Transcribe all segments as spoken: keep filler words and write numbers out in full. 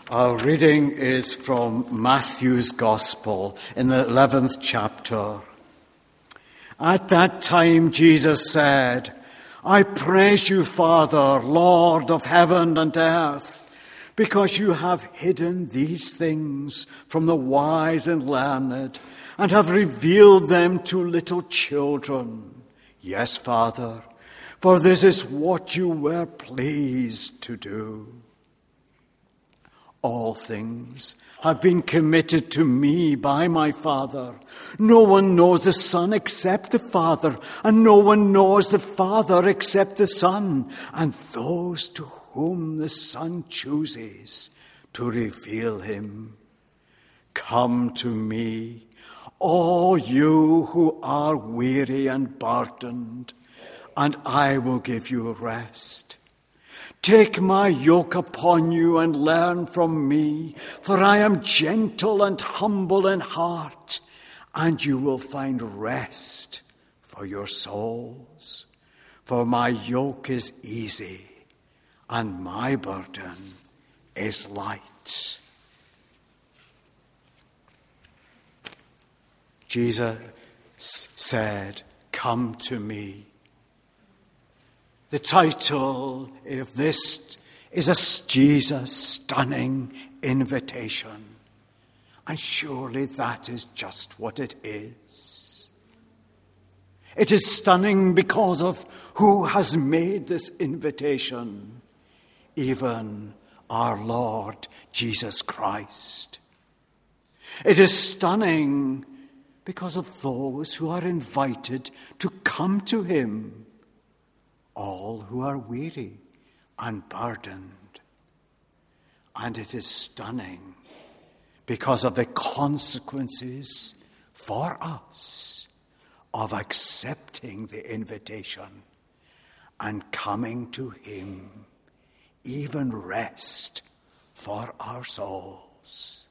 Our reading is from Matthew's Gospel in the eleventh chapter. At that time Jesus said, I praise you, Father, Lord of heaven and earth, because you have hidden these things from the wise and learned, and have revealed them to little children. Yes, Father, for this is what you were pleased to do. All things have been committed to me by my Father. No one knows the Son except the Father, and no one knows the Father except the Son, and those to whom the Son chooses to reveal him. Come to me, all you who are weary and burdened, and I will give you rest. Take my yoke upon you and learn from me, for I am gentle and humble in heart, and you will find rest for your souls. For my yoke is easy, and my burden is light. Jesus said, come to me. The title of this is a Jesus stunning invitation. And surely that is just what it is. It is stunning because of who has made this invitation, even our Lord Jesus Christ. It is stunning because of those who are invited to come to him, all who are weary and burdened. And it is stunning because of the consequences for us of accepting the invitation and coming to him, even rest for our souls.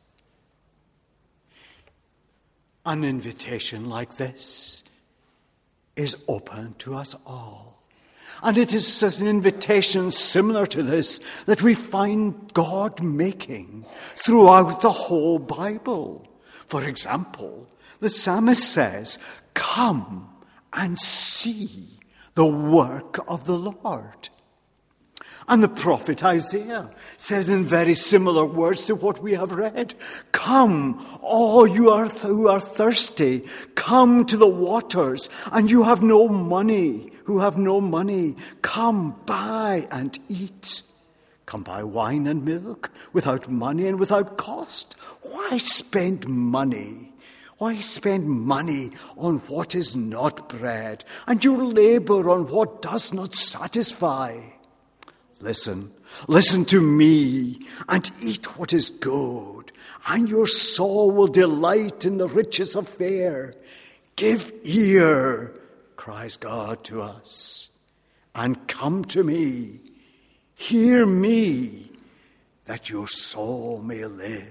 An invitation like this is open to us all. And it is an invitation similar to this that we find God making throughout the whole Bible. For example, the psalmist says, come and see the work of the Lord. And the prophet Isaiah says in very similar words to what we have read, come, all you are th- who are thirsty, come to the waters, and you have no money, who have no money, come buy and eat. Come buy wine and milk without money and without cost. Why spend money? Why spend money on what is not bread, and your labor on what does not satisfy? Listen, listen to me and eat what is good, and your soul will delight in the riches of fare. Give ear, cries God to us, and come to me. Hear me, that your soul may live.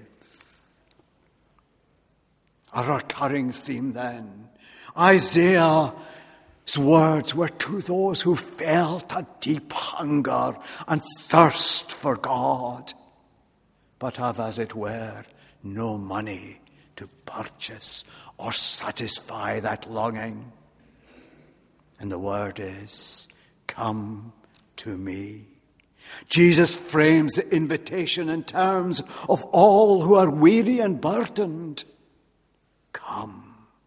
Our recurring theme then, Isaiah His words were to those who felt a deep hunger and thirst for God, but have, as it were, no money to purchase or satisfy that longing. And the word is, come to me. Jesus frames the invitation in terms of all who are weary and burdened. Come.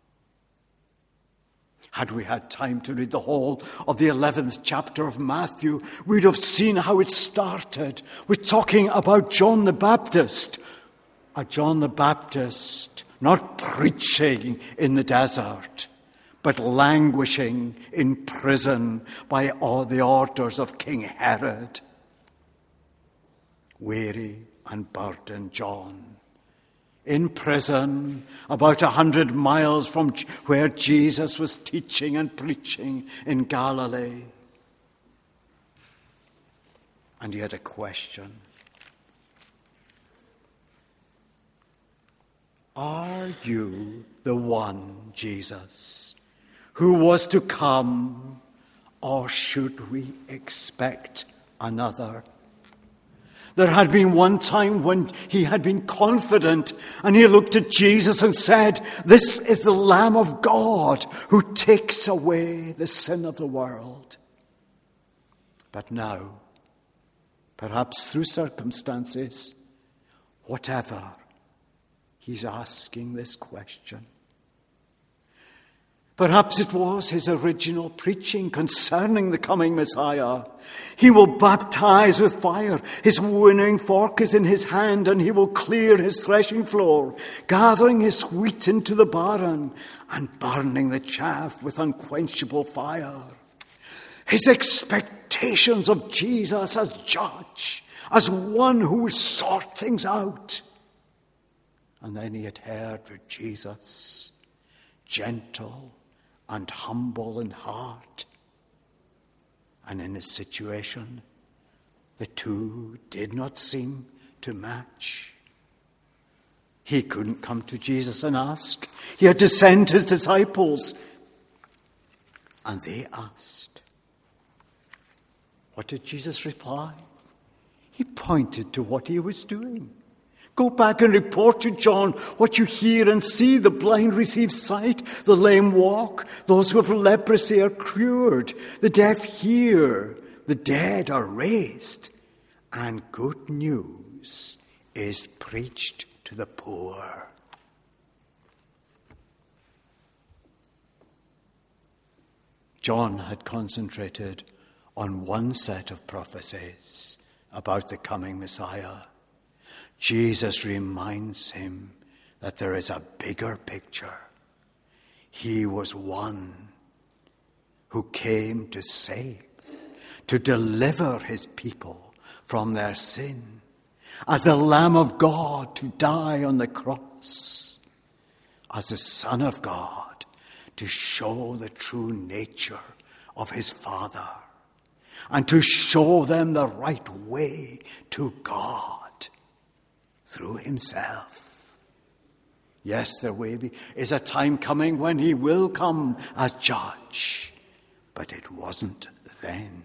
Had we had time to read the whole of the eleventh chapter of Matthew, we'd have seen how it started with talking about John the Baptist. A John the Baptist not preaching in the desert, but languishing in prison by all the orders of King Herod. Weary and burdened John, in prison, about a hundred miles from where Jesus was teaching and preaching in Galilee. And he had a question. Are you the one, Jesus, who was to come, or should we expect another? There had been one time when he had been confident, and he looked at Jesus and said, "This is the Lamb of God who takes away the sin of the world." But now, perhaps through circumstances, whatever, he's asking this question. Perhaps it was his original preaching concerning the coming Messiah. He will baptize with fire. His winnowing fork is in his hand, and he will clear his threshing floor, gathering his wheat into the barn and burning the chaff with unquenchable fire. His expectations of Jesus as judge, as one who would sort things out. And then he had heard with Jesus, gentle and humble in heart. And in his situation, the two did not seem to match. He couldn't come to Jesus and ask. He had to send his disciples. And they asked. What did Jesus reply? He pointed to what he was doing. Go back and report to John what you hear and see. The blind receive sight, the lame walk, those who have leprosy are cured, the deaf hear, the dead are raised, and good news is preached to the poor. John had concentrated on one set of prophecies about the coming Messiah. Jesus reminds him that there is a bigger picture. He was one who came to save, to deliver his people from their sin, as the Lamb of God to die on the cross, as the Son of God to show the true nature of his Father, and to show them the right way to God through himself. Yes, there will be is a time coming when he will come as judge, but it wasn't then.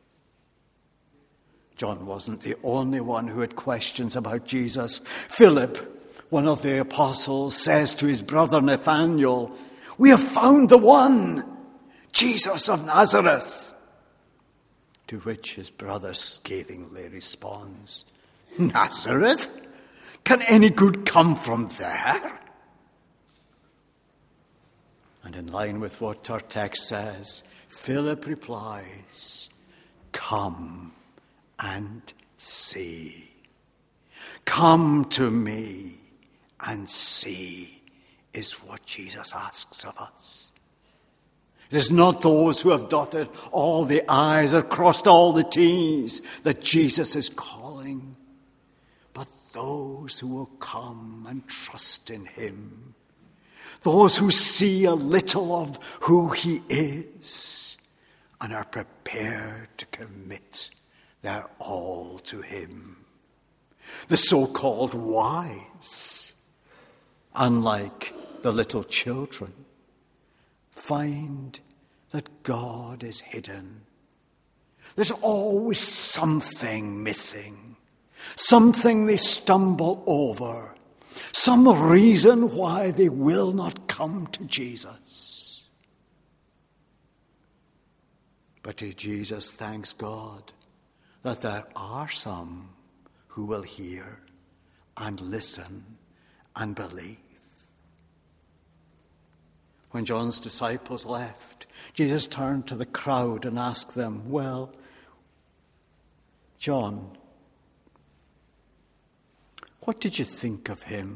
John wasn't the only one who had questions about Jesus. Philip, one of the apostles, says to his brother Nathanael, "We have found the one, Jesus of Nazareth." To which his brother scathingly responds, "Nazareth? Can any good come from there?" And in line with what our text says, Philip replies, "Come and see. Come to me and see," is what Jesus asks of us. It is not those who have dotted all the I's or crossed all the T's that Jesus is calling, but those who will come and trust in him, those who see a little of who he is and are prepared to commit their all to him. The so-called wise, unlike the little children, find that God is hidden. There's always something missing, something they stumble over, some reason why they will not come to Jesus. But Jesus thanks God that there are some who will hear and listen and believe. When John's disciples left, Jesus turned to the crowd and asked them, "Well, John, what did you think of him?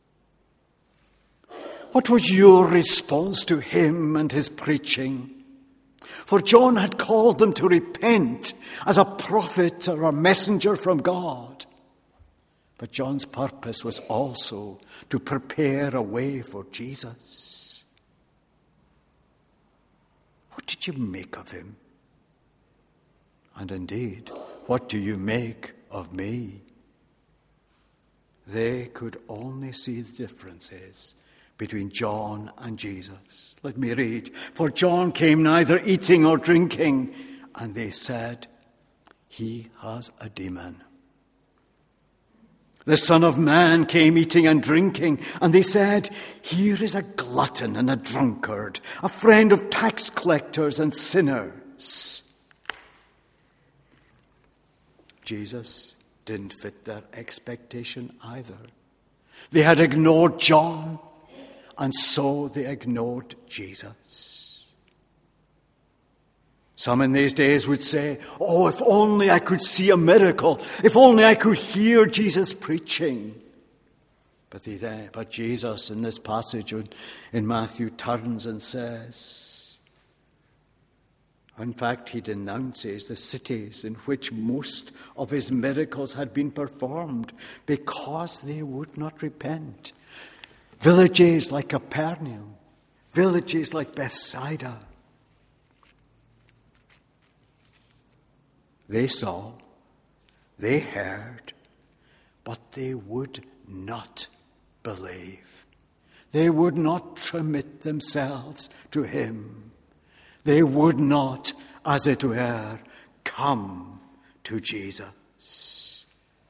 What was your response to him and his preaching?" For John had called them to repent as a prophet or a messenger from God. But John's purpose was also to prepare a way for Jesus. What did you make of him? And indeed, what do you make of me? They could only see the differences between John and Jesus. Let me read. For John came neither eating or drinking, and they said, "He has a demon." The Son of Man came eating and drinking, and they said, "Here is a glutton and a drunkard, a friend of tax collectors and sinners." Jesus didn't fit their expectation either. They had ignored John, and so they ignored Jesus. Some in these days would say, "Oh, if only I could see a miracle, if only I could hear Jesus preaching." But, they, but Jesus in this passage in Matthew turns and says, in fact, he denounces the cities in which most of his miracles had been performed because they would not repent. Villages like Capernaum, villages like Bethsaida. They saw, they heard, but they would not believe. They would not commit themselves to him. They would not, as it were, come to Jesus.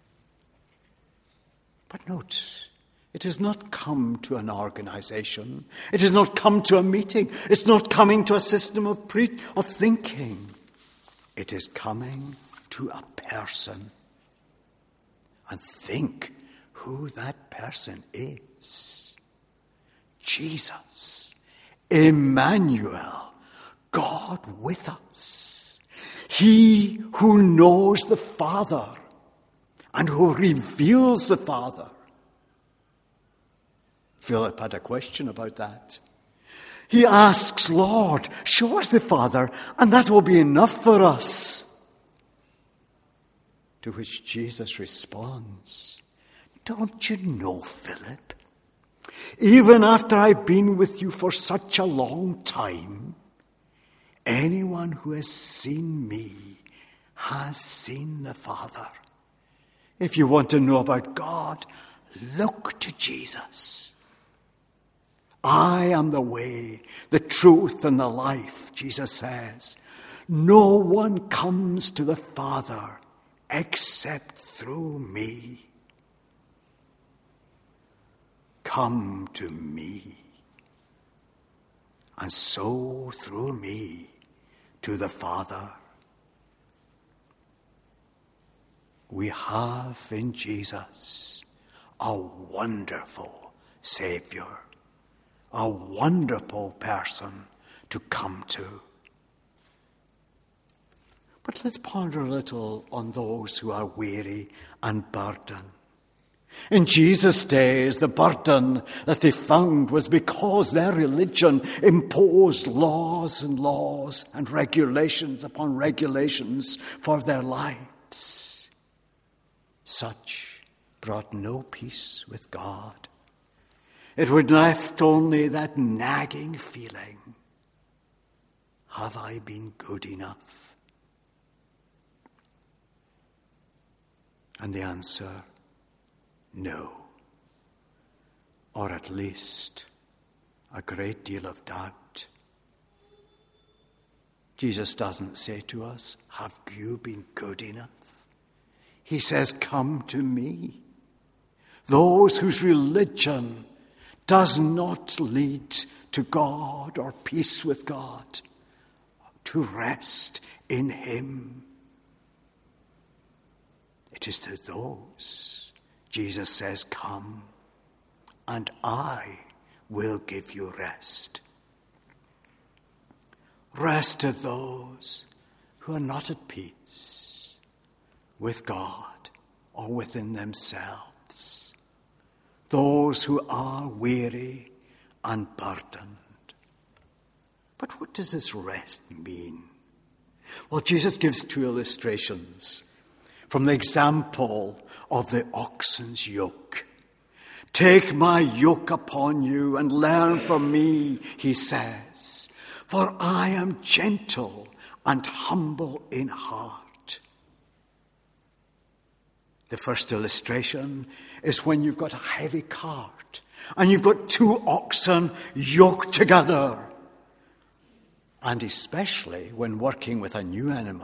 But note, it has not come to an organization. It has not come to a meeting. It's not coming to a system of pre- of thinking. It is coming to a person. And think who that person is. Jesus, Emmanuel, God with us. He who knows the Father and who reveals the Father. Philip had a question about that. He asks, "Lord, show us the Father, and that will be enough for us." To which Jesus responds, "Don't you know, Philip? Even after I've been with you for such a long time, anyone who has seen me has seen the Father. If you want to know about God, look to Jesus. I am the way, the truth, and the life," Jesus says. "No one comes to the Father except through me. Come to me, and so through me to the Father." We have in Jesus a wonderful Savior, a wonderful person to come to. But let's ponder a little on those who are weary and burdened. In Jesus' days, the burden that they found was because their religion imposed laws and laws and regulations upon regulations for their lives. Such brought no peace with God. It would left only that nagging feeling, "Have I been good enough?" And the answer, no. Or at least a great deal of doubt. Jesus doesn't say to us, "Have you been good enough?" He says, "Come to me." Those whose religion does not lead to God or peace with God, to rest in him. It is to those Jesus says, "Come, and I will give you rest." Rest to those who are not at peace with God or within themselves. Those who are weary and burdened. But what does this rest mean? Well, Jesus gives two illustrations from the example of the oxen's yoke. "Take my yoke upon you and learn from me," he says, "for I am gentle and humble in heart." The first illustration is when you've got a heavy cart and you've got two oxen yoked together. And especially when working with a new animal,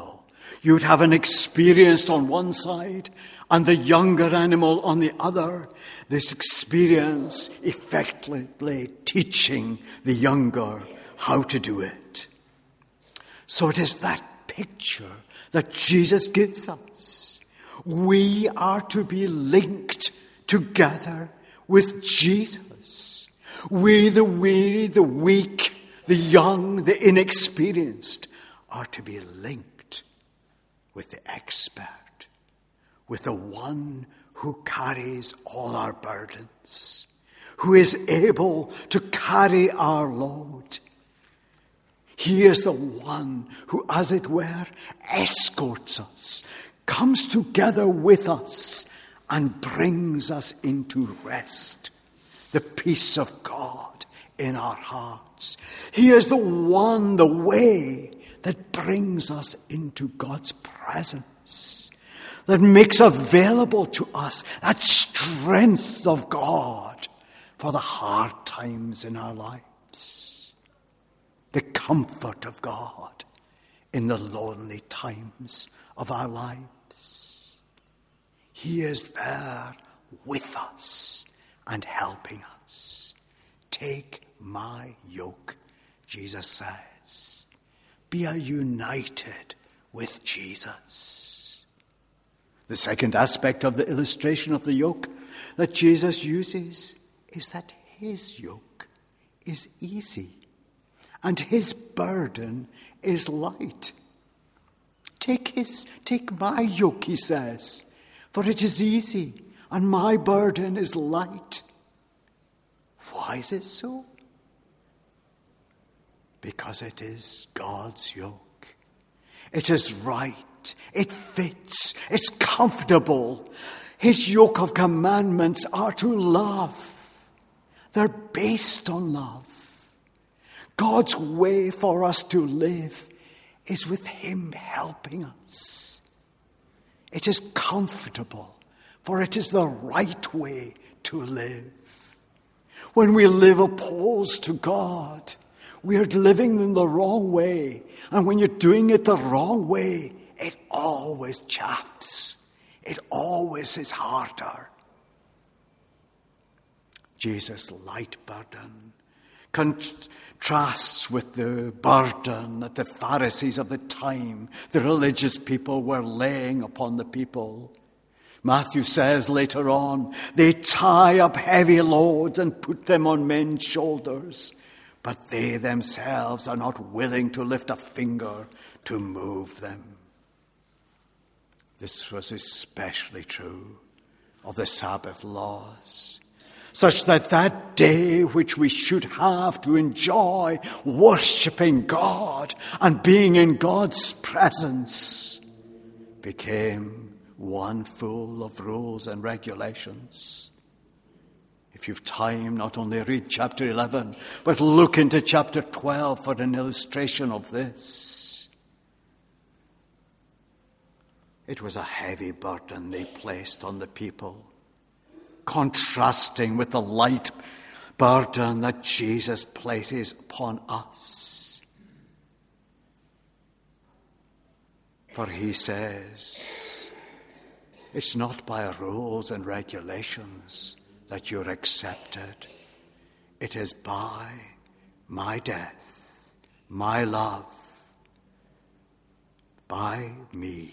You'd have an experienced on one side and the younger animal on the other. This experience effectively teaching the younger how to do it. So it is that picture that Jesus gives us. We are to be linked together with Jesus. We, the weary, the weak, the young, the inexperienced, are to be linked with the expert, with the one who carries all our burdens, who is able to carry our load. He is the one who, as it were, escorts us, comes together with us, and brings us into rest, the peace of God in our hearts. He is the one, the way, that brings us into God's presence, that makes available to us that strength of God for the hard times in our lives, the comfort of God in the lonely times of our lives. He is there with us and helping us. Take my yoke, Jesus says. Be united with Jesus. The second aspect of the illustration of the yoke that Jesus uses is that his yoke is easy and his burden is light. Take his, take my yoke, he says, for it is easy and my burden is light. Why is it so? Because it is God's yoke. It is right. It fits. It's comfortable. His yoke of commandments are to love. They're based on love. God's way for us to live is with him helping us. It is comfortable, for it is the right way to live. When we live opposed to God, we are living in the wrong way. And when you're doing it the wrong way, it always chafes. It always is harder. Jesus' light burden contrasts with the burden that the Pharisees of the time, the religious people, were laying upon the people. Matthew says later on, they tie up heavy loads and put them on men's shoulders, but they themselves are not willing to lift a finger to move them. This was especially true of the Sabbath laws, such that that day which we should have to enjoy worshiping God and being in God's presence became one full of rules and regulations. If you've time, not only read chapter eleven, but look into chapter twelve for an illustration of this. It was a heavy burden they placed on the people, contrasting with the light burden that Jesus places upon us. For he says, it's not by rules and regulations that you're accepted. It is by my death, my love, by me.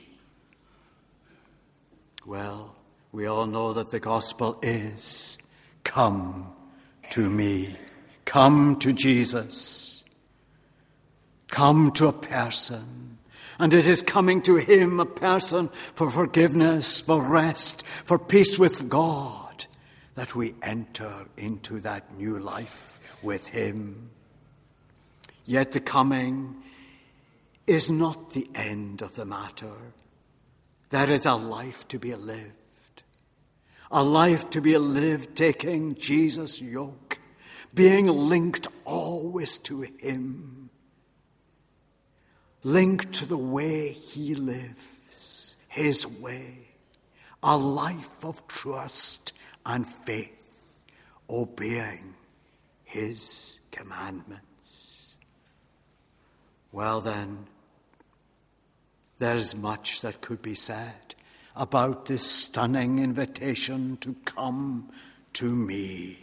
Well, we all know that the gospel is, come to me. Come to Jesus. Come to a person. And it is coming to him, a person, for forgiveness, for rest, for peace with God, that we enter into that new life with him. Yet the coming is not the end of the matter. There is a life to be lived. A life to be lived taking Jesus' yoke, being linked always to him, linked to the way he lives, his way, a life of trust and faith, obeying his commandments. Well then, There's much that could be said about this stunning invitation to come to me.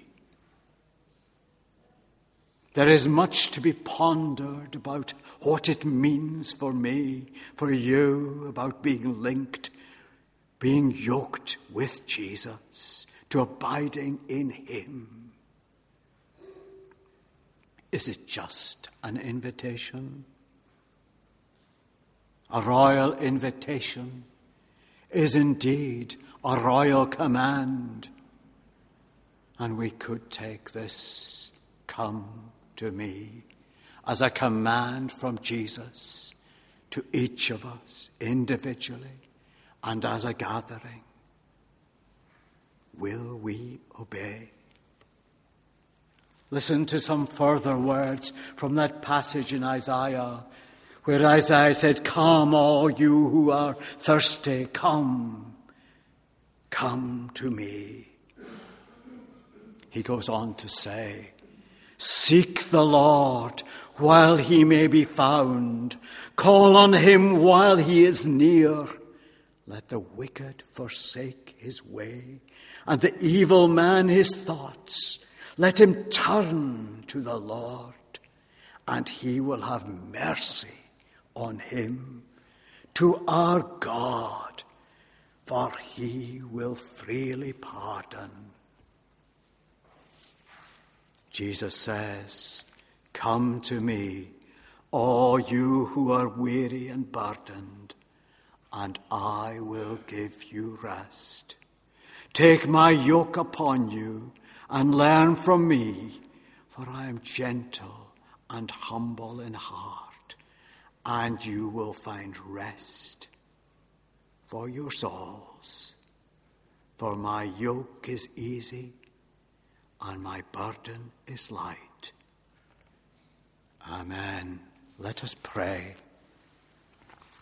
There is much to be pondered about what it means for me, for you, about being linked, being yoked with Jesus, to abiding in him. Is it just an invitation? A royal invitation is indeed a royal command. And we could take this, come to me, as a command from Jesus to each of us individually and as a gathering. Will we obey? Listen to some further words from that passage in Isaiah, where Isaiah said, "Come, all you who are thirsty, come, come to me." He goes on to say, "Seek the Lord while he may be found. Call on him while he is near. Let the wicked forsake his way, and the evil man his thoughts. Let him turn to the Lord, and he will have mercy on him, to our God, for he will freely pardon." Jesus says, "Come to me, all you who are weary and burdened, and I will give you rest. Take my yoke upon you and learn from me, for I am gentle and humble in heart, and you will find rest for your souls. For my yoke is easy and my burden is light." Amen. Let us pray.